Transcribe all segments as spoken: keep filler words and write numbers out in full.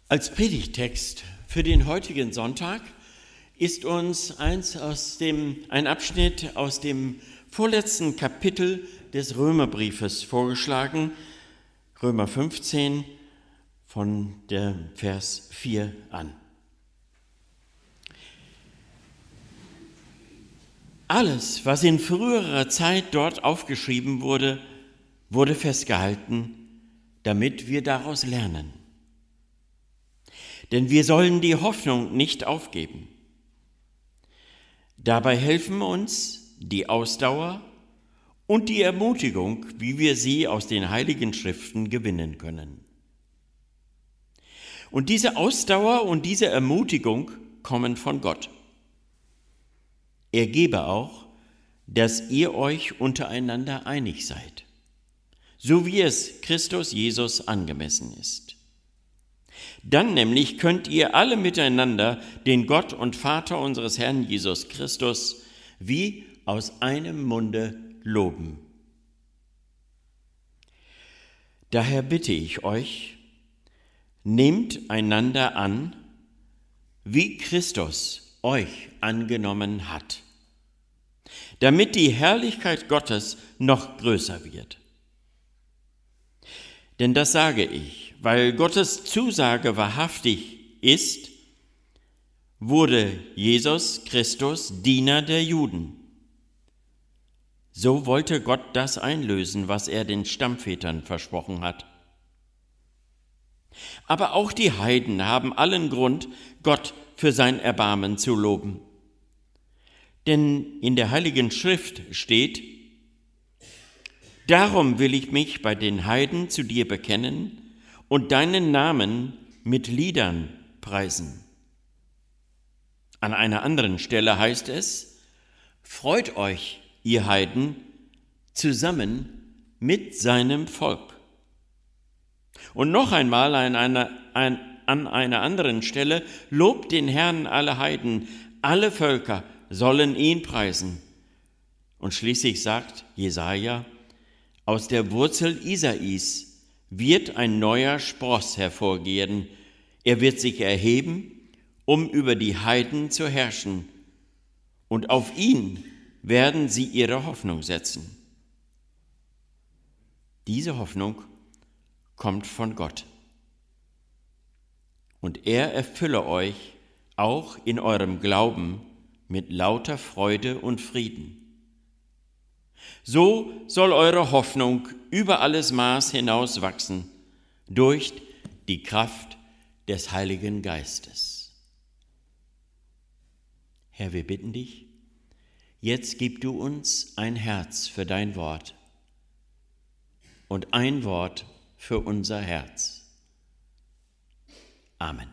Als Predigttext für den heutigen Sonntag ist uns eins aus dem, ein Abschnitt aus dem vorletzten Kapitel des Römerbriefes vorgeschlagen, Römer fünfzehn, von der Vers vier an. Alles, was in früherer Zeit dort aufgeschrieben wurde, wurde festgehalten, damit wir daraus lernen. Denn wir sollen die Hoffnung nicht aufgeben. Dabei helfen uns die Ausdauer und die Ermutigung, wie wir sie aus den Heiligen Schriften gewinnen können. Und diese Ausdauer und diese Ermutigung kommen von Gott. Er gebe auch, dass ihr euch untereinander einig seid, so wie es Christus Jesus angemessen ist. Dann nämlich könnt ihr alle miteinander den Gott und Vater unseres Herrn Jesus Christus wie aus einem Munde loben. Daher bitte ich euch, nehmt einander an, wie Christus euch angenommen hat, damit die Herrlichkeit Gottes noch größer wird. Denn das sage ich, weil Gottes Zusage wahrhaftig ist, wurde Jesus Christus Diener der Juden. So wollte Gott das einlösen, was er den Stammvätern versprochen hat. Aber auch die Heiden haben allen Grund, Gott für sein Erbarmen zu loben. Denn in der Heiligen Schrift steht: Darum will ich mich bei den Heiden zu dir bekennen und deinen Namen mit Liedern preisen. An einer anderen Stelle heißt es: Freut euch, ihr Heiden, zusammen mit seinem Volk. Und noch einmal an einer, ein, an einer anderen Stelle: Lobt den Herrn alle Heiden, alle Völker sollen ihn preisen. Und schließlich sagt Jesaja: Aus der Wurzel Isais wird ein neuer Spross hervorgehen. Er wird sich erheben, um über die Heiden zu herrschen. Und auf ihn werden sie ihre Hoffnung setzen. Diese Hoffnung kommt von Gott. Und er erfülle euch auch in eurem Glauben mit lauter Freude und Frieden. So soll eure Hoffnung über alles Maß hinaus wachsen, durch die Kraft des Heiligen Geistes. Herr, wir bitten dich, jetzt gib du uns ein Herz für dein Wort und ein Wort für unser Herz. Amen.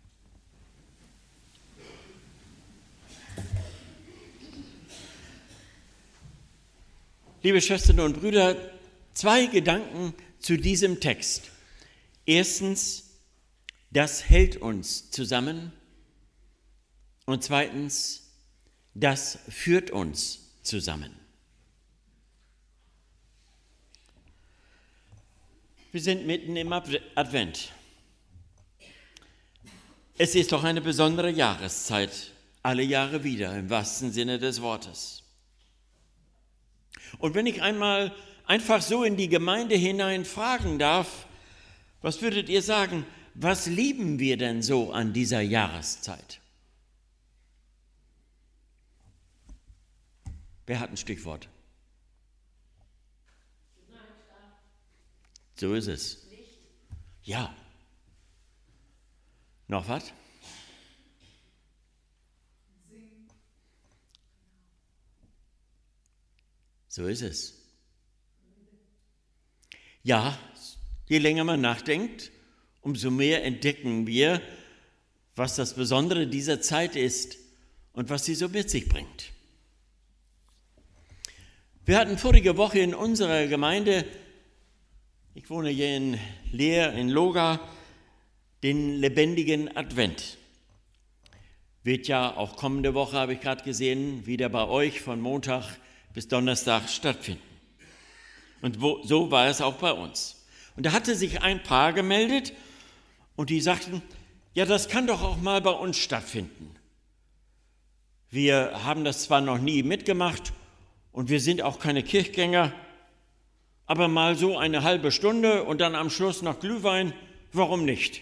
Liebe Schwestern und Brüder, zwei Gedanken zu diesem Text. Erstens, das hält uns zusammen. Und zweitens, das führt uns zusammen. Wir sind mitten im Advent. Es ist doch eine besondere Jahreszeit, alle Jahre wieder, im wahrsten Sinne des Wortes. Und wenn ich einmal einfach so in die Gemeinde hinein fragen darf, was würdet ihr sagen, was lieben wir denn so an dieser Jahreszeit? Wer hat ein Stichwort? So ist es. Ja. Noch was? So ist es. Ja, je länger man nachdenkt, umso mehr entdecken wir, was das Besondere dieser Zeit ist und was sie so mit sich bringt. Wir hatten vorige Woche in unserer Gemeinde, ich wohne hier in Leer, in Loga, den lebendigen Advent. Wird ja auch kommende Woche, habe ich gerade gesehen, wieder bei euch von Montag bis Donnerstag stattfinden. Und wo, so war es auch bei uns. Und da hatte sich ein Paar gemeldet Und die sagten, ja, das kann doch auch mal bei uns stattfinden. Wir haben das zwar noch nie mitgemacht und wir sind auch keine Kirchgänger, aber mal so eine halbe Stunde und dann am Schluss noch Glühwein, warum nicht?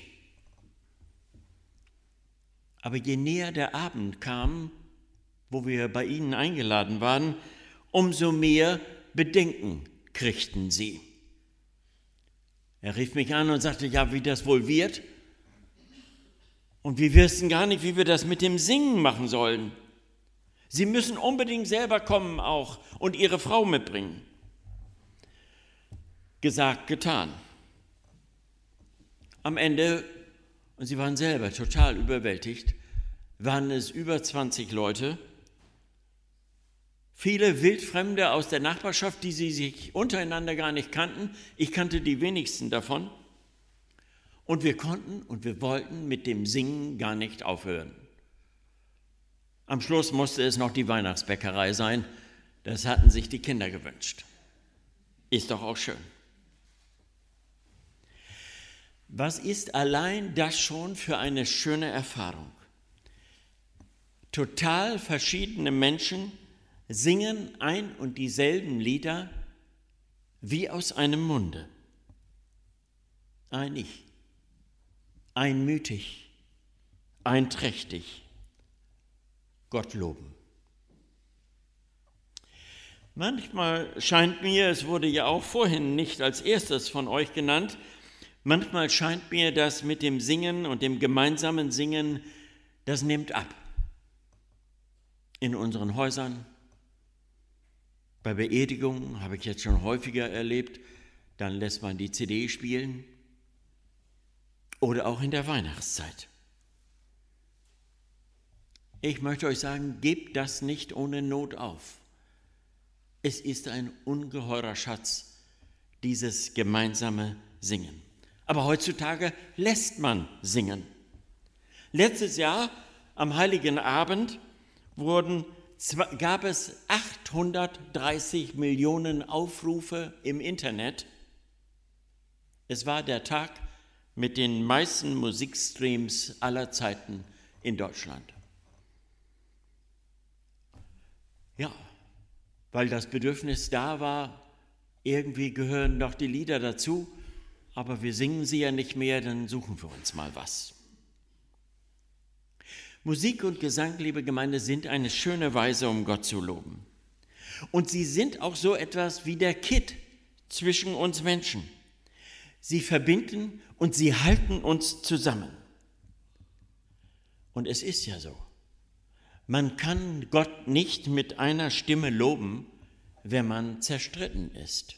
Aber je näher der Abend kam, wo wir bei ihnen eingeladen waren, umso mehr Bedenken kriegten sie. Er rief mich an und sagte, ja, wie das wohl wird. Und wir wissen gar nicht, wie wir das mit dem Singen machen sollen. Sie müssen unbedingt selber kommen auch und ihre Frau mitbringen. Gesagt, getan. Am Ende, und sie waren selber total überwältigt, waren es über zwanzig Leute, viele Wildfremde aus der Nachbarschaft, die sie sich untereinander gar nicht kannten. Ich kannte die wenigsten davon. Und wir konnten und wir wollten mit dem Singen gar nicht aufhören. Am Schluss musste es noch die Weihnachtsbäckerei sein. Das hatten sich die Kinder gewünscht. Ist doch auch schön. Was ist allein das schon für eine schöne Erfahrung? Total verschiedene Menschen singen ein und dieselben Lieder wie aus einem Munde. Einig, einmütig, einträchtig, Gott loben. Manchmal scheint mir, es wurde ja auch vorhin nicht als erstes von euch genannt, manchmal scheint mir, dass mit dem Singen und dem gemeinsamen Singen, das nimmt ab. In unseren Häusern, bei Beerdigungen habe ich jetzt schon häufiger erlebt, dann lässt man die C D spielen oder auch in der Weihnachtszeit. Ich möchte euch sagen, gebt das nicht ohne Not auf. Es ist ein ungeheurer Schatz, dieses gemeinsame Singen. Aber heutzutage lässt man singen. Letztes Jahr am Heiligen Abend wurden, gab es achthundertdreißig Millionen Aufrufe im Internet. Es war der Tag mit den meisten Musikstreams aller Zeiten in Deutschland. Ja, weil das Bedürfnis da war, irgendwie gehören doch die Lieder dazu, aber wir singen sie ja nicht mehr, dann suchen wir uns mal was. Musik und Gesang, liebe Gemeinde, sind eine schöne Weise, um Gott zu loben. Und sie sind auch so etwas wie der Kitt zwischen uns Menschen. Sie verbinden und sie halten uns zusammen. Und es ist ja so, man kann Gott nicht mit einer Stimme loben, wenn man zerstritten ist.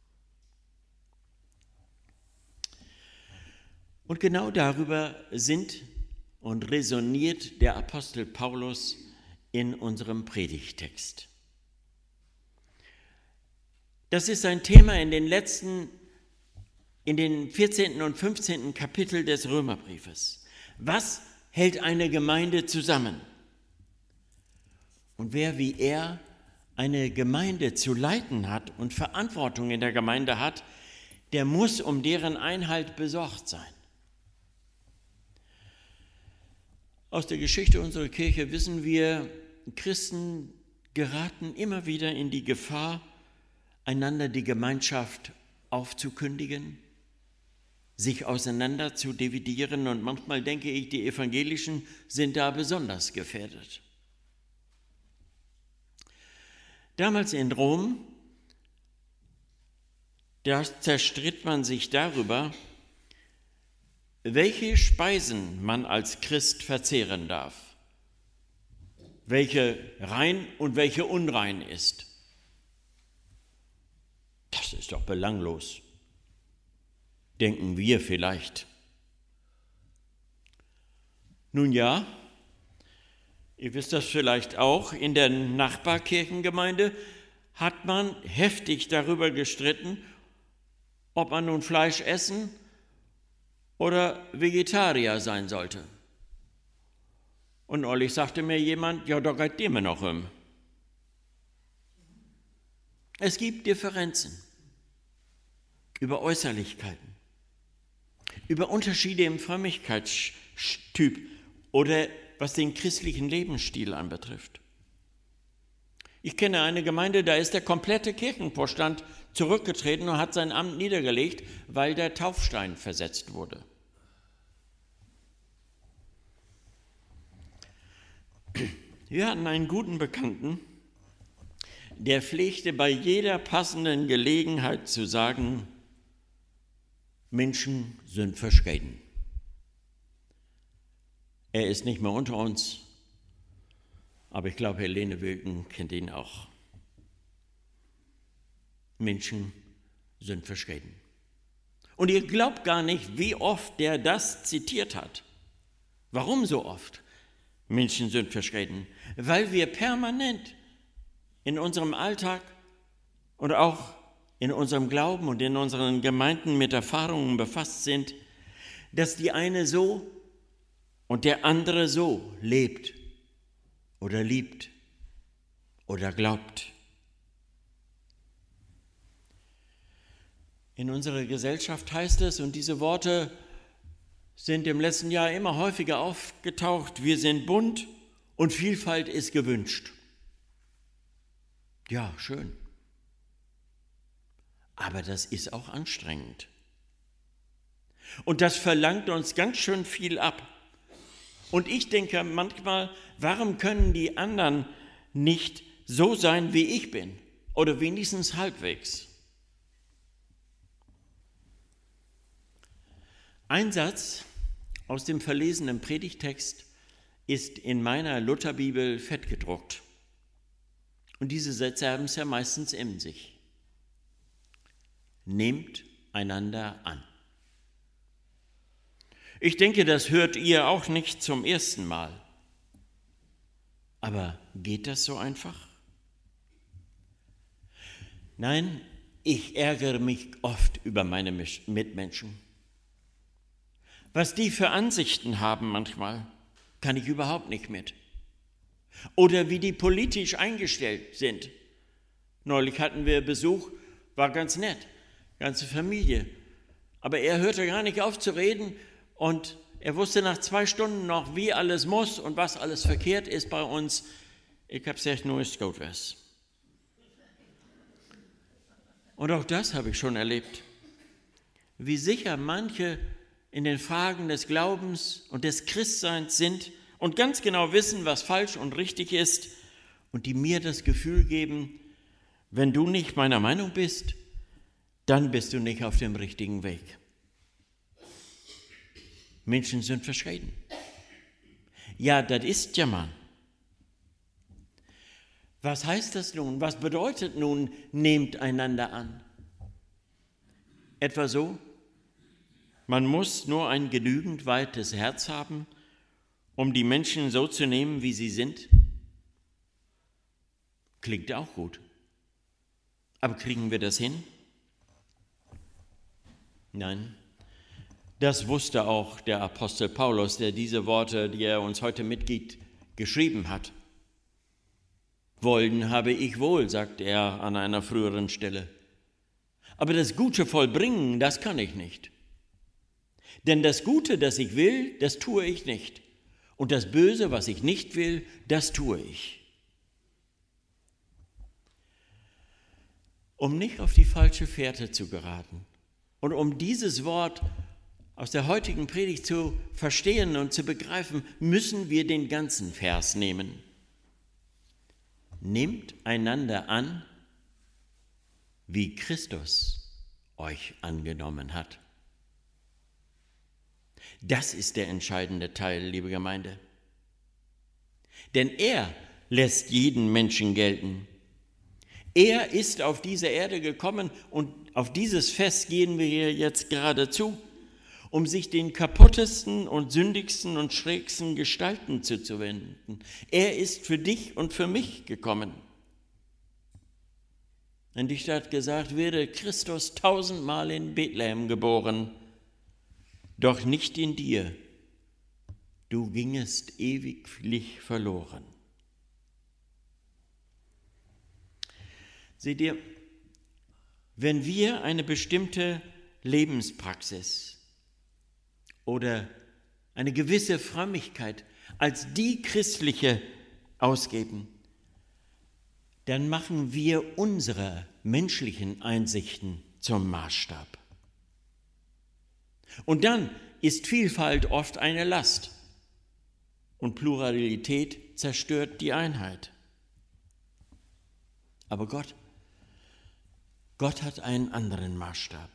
Und genau darüber sind und resoniert der Apostel Paulus in unserem Predigttext. Das ist ein Thema in den letzten, in den vierzehnten und fünfzehnten Kapitel des Römerbriefes. Was hält eine Gemeinde zusammen? Und wer wie er eine Gemeinde zu leiten hat und Verantwortung in der Gemeinde hat, der muss um deren Einhalt besorgt sein. Aus der Geschichte unserer Kirche wissen wir, Christen geraten immer wieder in die Gefahr, einander die Gemeinschaft aufzukündigen, sich auseinander zu dividieren, und manchmal denke ich, die Evangelischen sind da besonders gefährdet. Damals in Rom, da zerstritt man sich darüber, welche Speisen man als Christ verzehren darf, welche rein und welche unrein ist. Das ist doch belanglos, denken wir vielleicht. Nun ja, ihr wisst das vielleicht auch, in der Nachbarkirchengemeinde hat man heftig darüber gestritten, ob man nun Fleisch essen oder Vegetarier sein sollte. Und neulich sagte mir jemand, ja, da geht dem noch um. Es gibt Differenzen über Äußerlichkeiten. über Unterschiede im Frömmigkeitstyp oder was den christlichen Lebensstil anbetrifft. Ich kenne eine Gemeinde, da ist der komplette Kirchenvorstand zurückgetreten und hat sein Amt niedergelegt, weil der Taufstein versetzt wurde. Wir hatten einen guten Bekannten, der pflegte bei jeder passenden Gelegenheit zu sagen, Menschen sind verschieden. Er ist nicht mehr unter uns, aber ich glaube, Helene Wilken kennt ihn auch. Menschen sind verschieden. Und ihr glaubt gar nicht, wie oft der das zitiert hat. Warum so oft? Menschen sind verschieden, weil wir permanent in unserem Alltag und auch in unserem Glauben und in unseren Gemeinden mit Erfahrungen befasst sind, dass die eine so und der andere so lebt oder liebt oder glaubt. In unserer Gesellschaft heißt es, und diese Worte sind im letzten Jahr immer häufiger aufgetaucht, wir sind bunt und Vielfalt ist gewünscht. Ja, schön. Aber das ist auch anstrengend. Und das verlangt uns ganz schön viel ab. Und ich denke manchmal, warum können die anderen nicht so sein, wie ich bin? Oder wenigstens halbwegs? Ein Satz aus dem verlesenen Predigtext ist in meiner Lutherbibel fettgedruckt. Und diese Sätze haben es ja meistens in sich. Nehmt einander an. Ich denke, das hört ihr auch nicht zum ersten Mal. Aber geht das so einfach? Nein, ich ärgere mich oft über meine Mitmenschen. Was die für Ansichten haben manchmal, kann ich überhaupt nicht mit. Oder wie die politisch eingestellt sind. Neulich hatten wir Besuch, war ganz nett, ganze Familie. Aber er hörte gar nicht auf zu reden und er wusste nach zwei Stunden noch, wie alles muss und was alles verkehrt ist bei uns. Ich habe gesagt, nur ist gut was. Und auch das habe ich schon erlebt. Wie sicher manche in den Fragen des Glaubens und des Christseins sind und ganz genau wissen, was falsch und richtig ist und die mir das Gefühl geben, wenn du nicht meiner Meinung bist, dann bist du nicht auf dem richtigen Weg. Menschen sind verschieden. Ja, das ist ja man. Was heißt das nun? Was bedeutet nun, nehmt einander an? Etwa so, man muss nur ein genügend weites Herz haben, um die Menschen so zu nehmen, wie sie sind? Klingt auch gut. Aber kriegen wir das hin? Nein. Das wusste auch der Apostel Paulus, der diese Worte, die er uns heute mitgibt, geschrieben hat. Wollen habe ich wohl, sagt er an einer früheren Stelle. Aber das Gute vollbringen, das kann ich nicht. Denn das Gute, das ich will, das tue ich nicht. Und das Böse, was ich nicht will, das tue ich. Um nicht auf die falsche Fährte zu geraten und um dieses Wort aus der heutigen Predigt zu verstehen und zu begreifen, müssen wir den ganzen Vers nehmen. Nehmt einander an, wie Christus euch angenommen hat. Das ist der entscheidende Teil, liebe Gemeinde. Denn er lässt jeden Menschen gelten. Er ist auf diese Erde gekommen und auf dieses Fest gehen wir hier jetzt gerade zu, um sich den kaputtesten und sündigsten und schrägsten Gestalten zuzuwenden. Er ist für dich und für mich gekommen. Ein Dichter hat gesagt, wäre Christus tausendmal in Bethlehem geboren, doch nicht in dir, du gingest ewiglich verloren. Seht ihr, wenn wir eine bestimmte Lebenspraxis oder eine gewisse Frömmigkeit als die christliche ausgeben, dann machen wir unsere menschlichen Einsichten zum Maßstab. Und dann ist Vielfalt oft eine Last und Pluralität zerstört die Einheit. Aber Gott, Gott hat einen anderen Maßstab.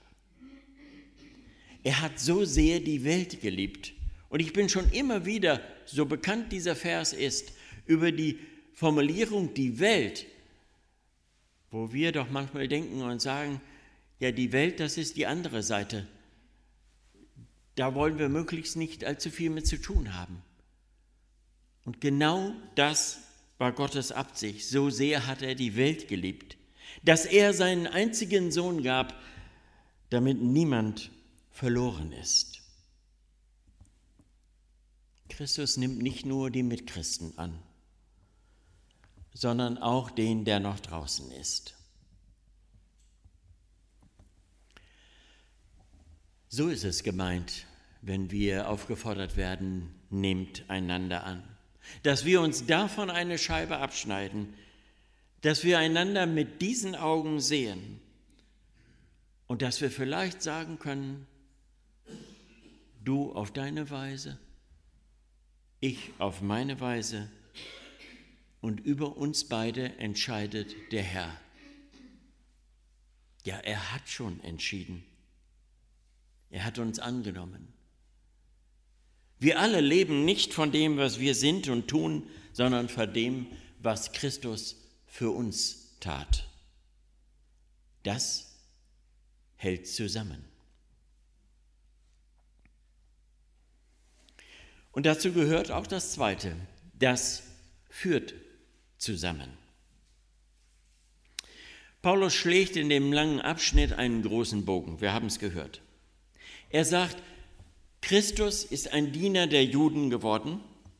Er hat so sehr die Welt geliebt. Und ich bin schon immer wieder, so bekannt dieser Vers ist, über die Formulierung die Welt, wo wir doch manchmal denken und sagen, ja, die Welt, das ist die andere Seite. Da wollen wir möglichst nicht allzu viel mit zu tun haben. Und genau das war Gottes Absicht. So sehr hat er die Welt geliebt, dass er seinen einzigen Sohn gab, damit niemand verloren ist. Christus nimmt nicht nur die Mitchristen an, sondern auch den, der noch draußen ist. So ist es gemeint, wenn wir aufgefordert werden, nehmt einander an. Dass wir uns davon eine Scheibe abschneiden, dass wir einander mit diesen Augen sehen und dass wir vielleicht sagen können, du auf deine Weise, ich auf meine Weise und über uns beide entscheidet der Herr. Ja, er hat schon entschieden. Er hat uns angenommen. Wir alle leben nicht von dem, was wir sind und tun, sondern von dem, was Christus für uns tat. Das hält zusammen. Und dazu gehört auch das Zweite, das führt zusammen. Paulus schlägt in dem langen Abschnitt einen großen Bogen, wir haben es gehört. Er sagt, Christus ist ein Diener der Juden geworden.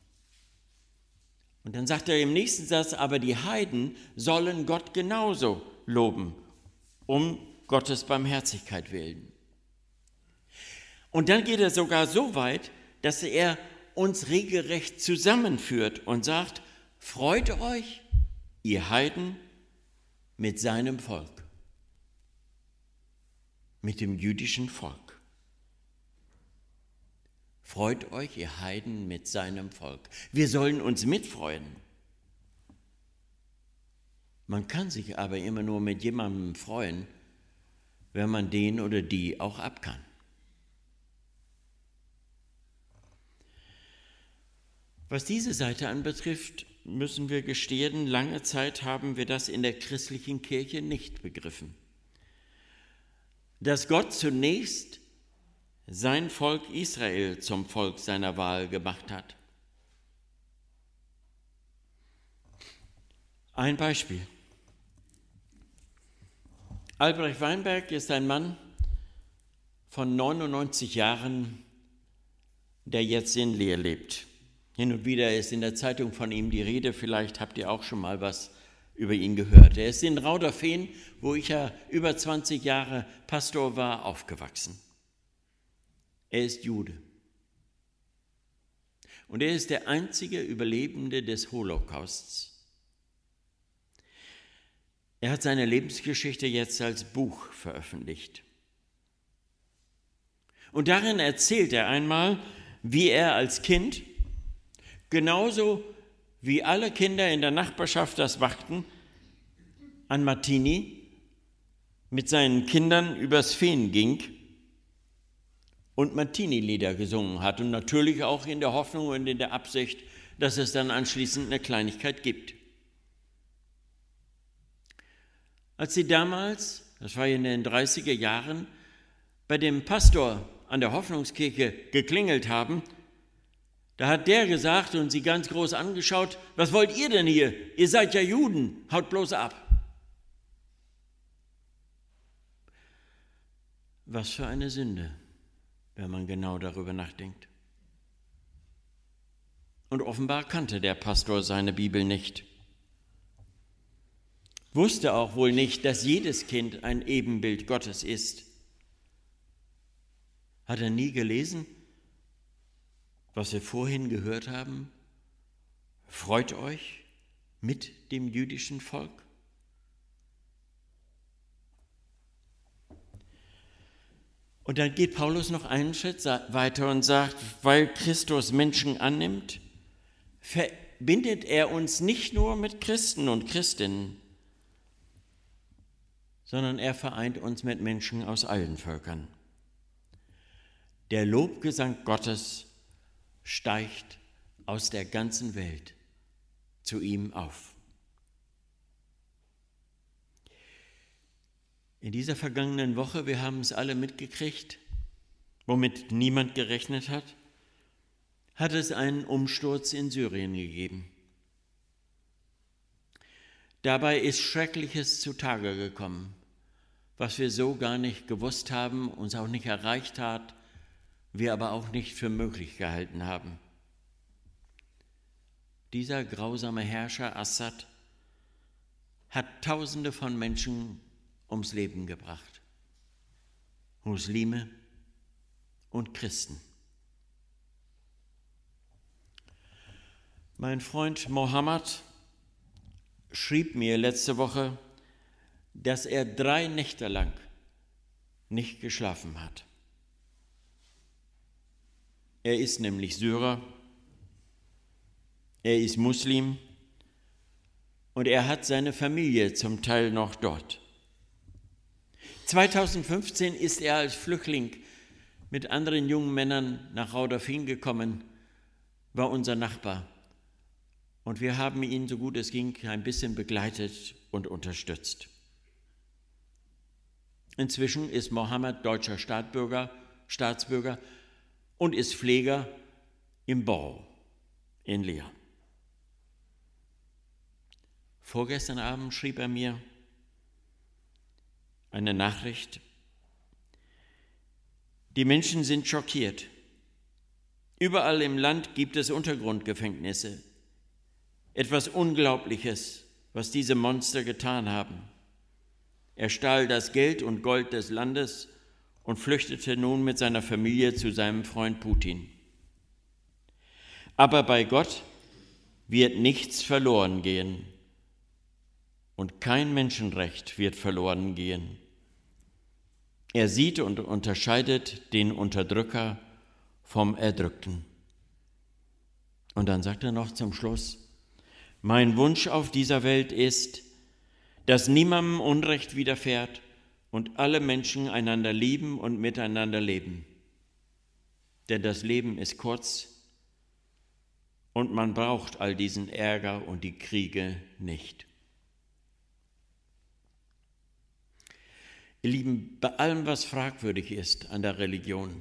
Und dann sagt er im nächsten Satz, aber die Heiden sollen Gott genauso loben, um Gottes Barmherzigkeit willen. Und dann geht er sogar so weit, dass er uns regelrecht zusammenführt und sagt, freut euch, ihr Heiden, mit seinem Volk, mit dem jüdischen Volk. Freut euch, ihr Heiden, mit seinem Volk. Wir sollen uns mitfreuen. Man kann sich aber immer nur mit jemandem freuen, wenn man den oder die auch abkann. Was diese Seite anbetrifft, müssen wir gestehen, lange Zeit haben wir das in der christlichen Kirche nicht begriffen. Dass Gott zunächst sein Volk Israel zum Volk seiner Wahl gemacht hat. Ein Beispiel. Albrecht Weinberg ist ein Mann von neunundneunzig Jahren, der jetzt in Leer lebt. Hin und wieder ist in der Zeitung von ihm die Rede, vielleicht habt ihr auch schon mal was über ihn gehört. Er ist in Rauderfehn, wo ich ja über zwanzig Jahre Pastor war, aufgewachsen. Er ist Jude. Und er ist der einzige Überlebende des Holocausts. Er hat seine Lebensgeschichte jetzt als Buch veröffentlicht. Und darin erzählt er einmal, wie er als Kind, genauso wie alle Kinder in der Nachbarschaft das machten, an Martini mit seinen Kindern übers Fehn ging und Martini-Lieder gesungen hat und natürlich auch in der Hoffnung und in der Absicht, dass es dann anschließend eine Kleinigkeit gibt. Als sie damals, das war in den dreißiger Jahren, bei dem Pastor an der Hoffnungskirche geklingelt haben, da hat der gesagt und sie ganz groß angeschaut, was wollt ihr denn hier? Ihr seid ja Juden, haut bloß ab. Was für eine Sünde, wenn man genau darüber nachdenkt. Und offenbar kannte der Pastor seine Bibel nicht. Wusste auch wohl nicht, dass jedes Kind ein Ebenbild Gottes ist. Hat er nie gelesen, was wir vorhin gehört haben? Freut euch mit dem jüdischen Volk? Und dann geht Paulus noch einen Schritt weiter und sagt, weil Christus Menschen annimmt, verbindet er uns nicht nur mit Christen und Christinnen, sondern er vereint uns mit Menschen aus allen Völkern. Der Lobgesang Gottes steigt aus der ganzen Welt zu ihm auf. In dieser vergangenen Woche, wir haben es alle mitgekriegt, womit niemand gerechnet hat, hat es einen Umsturz in Syrien gegeben. Dabei ist Schreckliches zutage gekommen, was wir so gar nicht gewusst haben, uns auch nicht erreicht hat, wir aber auch nicht für möglich gehalten haben. Dieser grausame Herrscher Assad hat Tausende von Menschen ums Leben gebracht. Muslime und Christen. Mein Freund Mohammed schrieb mir letzte Woche, dass er drei Nächte lang nicht geschlafen hat. Er ist nämlich Syrer, er ist Muslim und er hat seine Familie zum Teil noch dort. zweitausendfünfzehn ist er als Flüchtling mit anderen jungen Männern nach Raudafin gekommen, war unser Nachbar. Und wir haben ihn, so gut es ging, ein bisschen begleitet und unterstützt. Inzwischen ist Mohammed deutscher Staatsbürger, Staatsbürger und ist Pfleger im Bau in Leer. Vorgestern Abend schrieb er mir eine Nachricht. Die Menschen sind schockiert. Überall im Land gibt es Untergrundgefängnisse. Etwas Unglaubliches, was diese Monster getan haben. Er stahl das Geld und Gold des Landes und flüchtete nun mit seiner Familie zu seinem Freund Putin. Aber bei Gott wird nichts verloren gehen und kein Menschenrecht wird verloren gehen. Er sieht und unterscheidet den Unterdrücker vom Erdrückten. Und dann sagt er noch zum Schluss, mein Wunsch auf dieser Welt ist, dass niemandem Unrecht widerfährt und alle Menschen einander lieben und miteinander leben. Denn das Leben ist kurz und man braucht all diesen Ärger und die Kriege nicht. Ihr Lieben, bei allem, was fragwürdig ist an der Religion,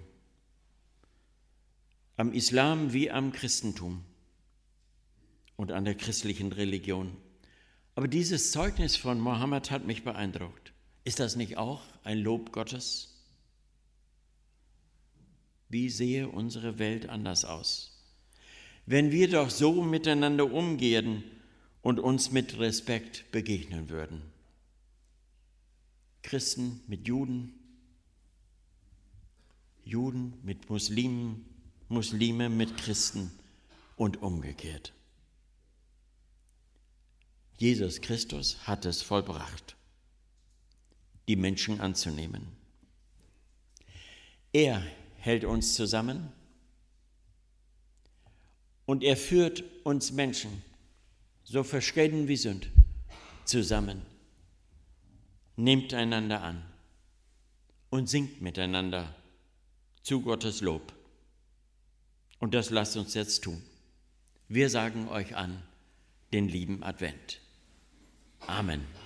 am Islam wie am Christentum und an der christlichen Religion, aber dieses Zeugnis von Mohammed hat mich beeindruckt. Ist das nicht auch ein Lob Gottes? Wie sehe unsere Welt anders aus? Wenn wir doch so miteinander umgehen und uns mit Respekt begegnen würden. Christen mit Juden, Juden mit Muslimen, Muslime mit Christen und umgekehrt. Jesus Christus hat es vollbracht, die Menschen anzunehmen. Er hält uns zusammen und er führt uns Menschen, so verschieden wir sind, zusammen. Nehmt einander an und singt miteinander zu Gottes Lob. Und das lasst uns jetzt tun. Wir sagen euch an den lieben Advent. Amen.